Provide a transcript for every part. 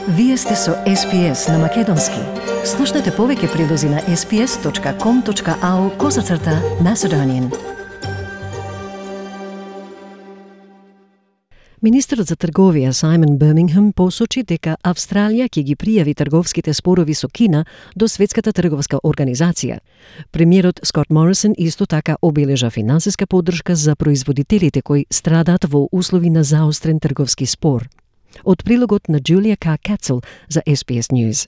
Вие сте со SPS на Македонски. Слушнете повеќе прилози на sps.com.au/Macedonian. Министерот за трговија Сајмон Бирмингем посочи дека Австралија ќе ги пријави трговските спорови со Кина до Светската трговска организација. Премиерот Скот Морисон исто така обележа финансиска поддршка за производителите кои страдаат во услови на заострен трговски спор. Од прилогот на Джулија К. Кацел за SPS News.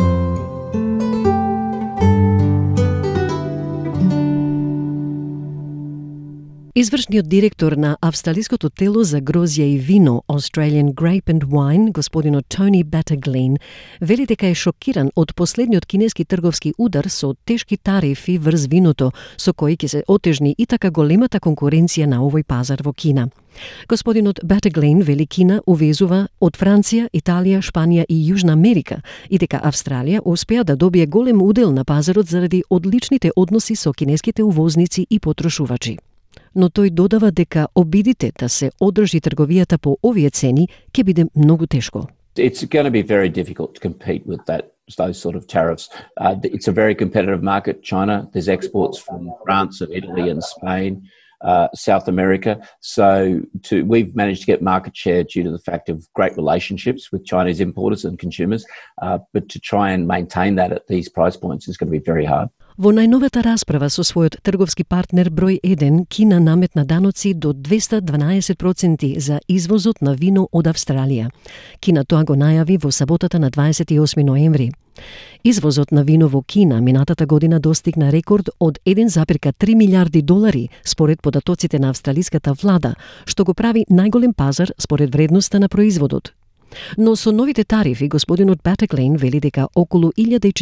Извршниот директор на Австралиското тело за грозје и вино Australian Grape and Wine, господинот Тони Батаглин, вели дека е шокиран од последниот кинески трговски удар со тешки тарифи врз виното, со кои ќе се отежни и така големата конкуренција на овој пазар во Кина. Господинот Батаглин вели Кина увезува од Франција, Италија, Шпанија и Јужна Америка и дека Австралија успеа да добие голем удел на пазарот заради одличните односи со кинеските увозници и потрошувачи. Но тој додава дека обидите да се одржи трговијата по овие цени ќе биде многу тешко. It's going to be very difficult to compete with those sort of tariffs. It's a very competitive market, China. There's exports from France and Italy and Spain, South America. So we've managed to get market share due to the fact of great relationships with Chinese importers and consumers, but to try and maintain that at these price points is going to be very hard. Во најновата расправа со својот трговски партнер број 1, Кина наметна даноци до 212% за извозот на вино од Австралија. Кина тоа го најави во саботата на 28 ноември. Извозот на вино во Кина минатата година достигна рекорд од 1,3 милиарди долари според податоците на австралиската влада, што го прави најголем пазар според вредноста на производот. Но со новите тарифи, господинот Батаглин вели дека околу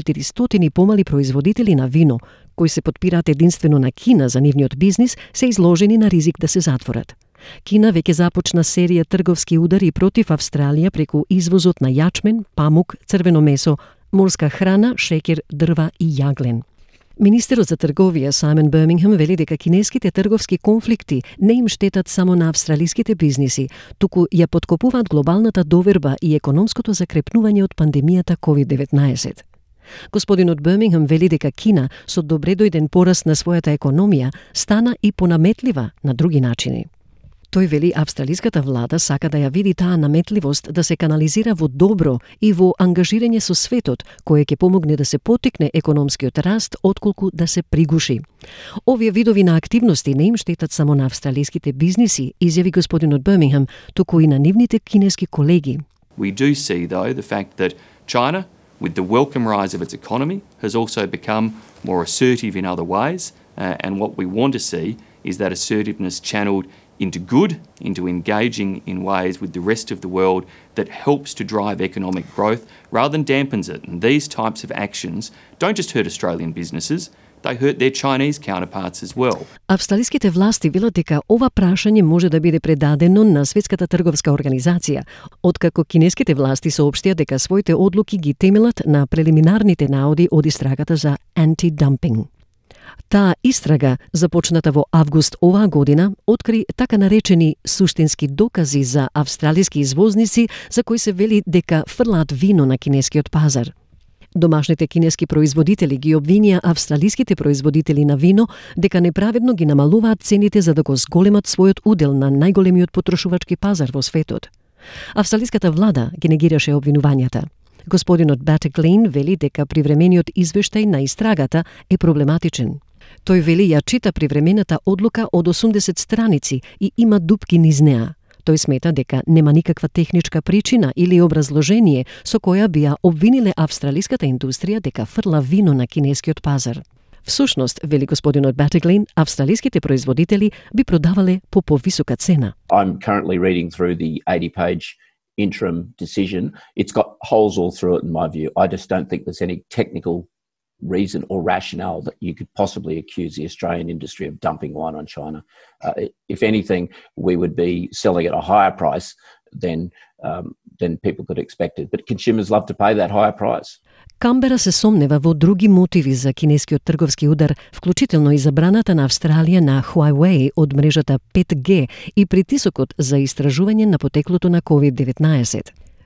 1400 помали производители на вино, кои се подпираат единствено на Кина за нивниот бизнис, се изложени на ризик да се затворат. Кина веќе започна серија трговски удари против Австралија преку извозот на јачмен, памук, црвено месо, морска храна, шеќер, дрва и јаглен. Министерот за трговија Сајмон Бирмингем вели дека кинеските трговски конфликти не им штетат само на австралиските бизниси, туку ја поткопуваат глобалната доверба и економското закрепнување од пандемијата COVID-19. Господинот Бирмингем вели дека Кина со добре дојден пораст на својата економија стана и понаметлива на други начини. Тој вели австралиската влада сака да ја види таа наметливост да се канализира во добро и во ангажирање со светот, кое ќе помогне да се потикне економскиот раст отколку да се пригуши. Овие видови на активности не им штетат само на австралиските бизниси, изјави господинот Бирмингем, туку и на нивните кинески колеги. We do see though the fact that China, with the welcome rise of its economy, has also become more assertive in other ways, and what we want to see is that assertiveness channeled into good, into engaging in ways with the rest of the world that helps to drive economic growth rather than dampens it. And these types of actions don't just hurt Australian businesses, they hurt their Chinese counterparts as well. Австралиските власти велат дека ова прашање може да биде предадено на Светската трговска организација, откако кинеските власти соопштија дека своите одлуки ги темелат на прелиминарните наоди од истрагата за анти-дампинг. Таа истрага, започната во август оваа година, откри така наречени суштински докази за австралиски извозници за кои се вели дека фрлаат вино на кинескиот пазар. Домашните кинески производители ги обвинија австралиските производители на вино дека неправедно ги намалуваат цените за да го зголемат својот удел на најголемиот потрошувачки пазар во светот. Австралиската влада ги негираше обвинувањата. Господинот Батаглин вели дека привремениот извештај на истрагата е проблематичен. Тој вели ја чита привремената одлука од 80 страници и има дупки низ неа. Тој смета дека нема никаква техничка причина или образложение со која би ја обвиниле австралиската индустрија дека фрла вино на кинескиот пазар. Всушност, вели господинот Батаглин, австралиските производители би продавале по повисока цена. I'm currently reading through the 80-page interim decision. It's got holes all through it in my view. I just don't think there's any technical reason or rationale that you could possibly accuse the Australian industry of dumping wine on China. If anything, we would be selling at a higher price than people could expect it. But consumers love to pay that higher price. Камбера се сомнева во други мотиви за кинескиот трговски удар, вклучително и забраната на Австралија на Huawei од мрежата 5G и притисокот за истражување на потеклото на COVID-19.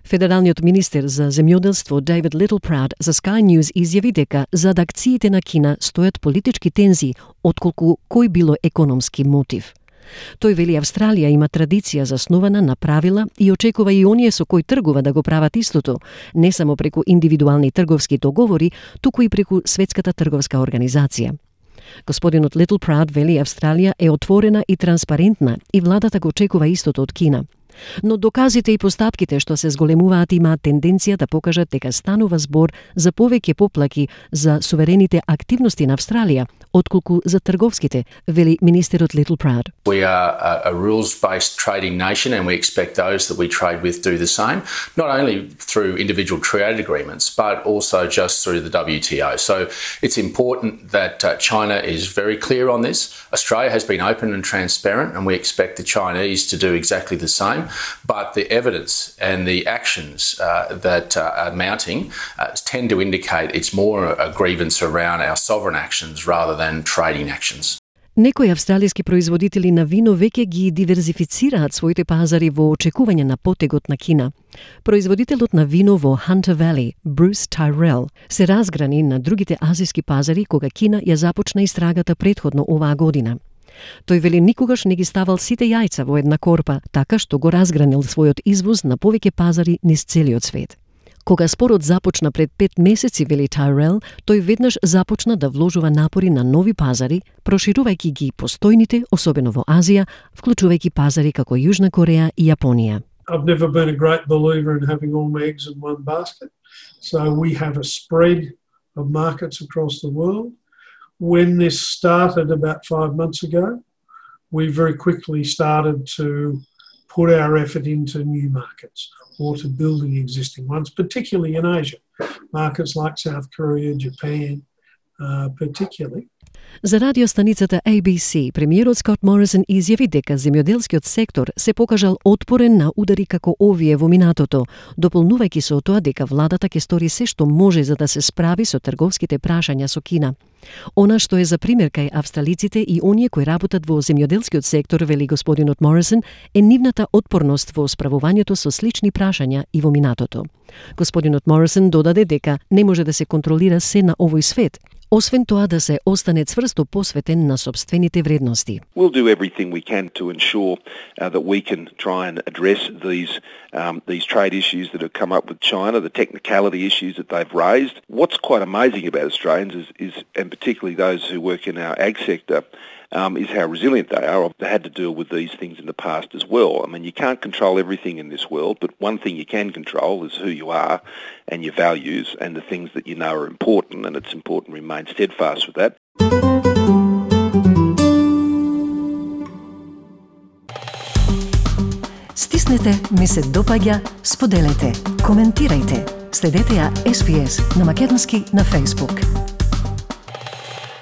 Федералниот министер за земјоделство David Littleproud за Sky News изјави дека зад акциите на Кина стојат политички тензии, отколку кој било економски мотив. Тој вели Австралија има традиција заснована на правила и очекува и оние со кои тргува да го прават истото, не само преку индивидуални трговски договори, туку и преку Светската трговска организација. Господинот Littleproud вели Австралија е отворена и транспарентна и владата го очекува истото од Кина. Но доказите и постапките што се зголемуваат имаат тенденција да покажат дека станува збор за повеќе поплаки за суверените активности на Австралија, отколку за трговските, вели министерот Littleproud. We are a rules-based trading nation and we expect those that we trade with do the same, not only through individual trade agreements, but also just through the WTO. So it's important that China is very clear on this. Australia has been open and transparent and we expect the Chinese to do exactly the same, but the evidence and the actions that are mounting tend to indicate it's more a grievance around our sovereign actions rather than trading actions. Некои австралиски производители на вино веќе ги диверзифицираат своите пазари во очекување на потегот на Кина. Производителот на вино во Hunter Valley, Bruce Tyrrell, се разграни на другите азиски пазари кога Кина ја започна истрагата претходно оваа година. Тој вели никогаш не ги ставал сите јајца во една корпа, така што го разгранил својот извоз на повеќе пазари низ целиот свет. Кога спорот започна пред 5 месеци, вели Тайрел, тој веднаш започна да вложува напори на нови пазари, проширувајќи ги постојните, особено во Азија, вклучувајќи пазари како Јужна Кореја и Јапонија. I've never been a great believer in having all my eggs in one basket. So we have a spread of markets across the world. When this started about 5 months ago, we very quickly started to put our effort into new markets or to building existing ones, particularly in Asia. Markets like South Korea, Japan, particularly. За радиостаницата ABC, премиерот Скот Морисон изјави дека земјоделскиот сектор се покажал отпорен на удари како овие во минатото, дополнувајќи со тоа дека владата ќе стори се што може за да се справи со трговските прашања со Кина. Она што е за пример кај австралиците и оние кои работат во земјоделскиот сектор, вели господинот Морисон, е нивната отпорност во справувањето со слични прашања и во минатото. Господинот Морисон додаде дека не може да се контролира се на овој свет, освен тоа да се остане цврсто посветен на собствените вредности. We'll do everything we can to ensure that we can try and address these trade issues that have come up with China, the technicality issues that they've raised. What's quite amazing about Australians is and particularly those who work in our ag sector, is how resilient they are. They had to deal with these things in the past as well. I mean, you can't control everything in this world, but one thing you can control is who you are and your values and the things that you know are important, and it's important to remain steadfast with that. Стиснете, ми се допаѓа, споделете, коментирајте. Следете ја SPS на Македонски на Facebook.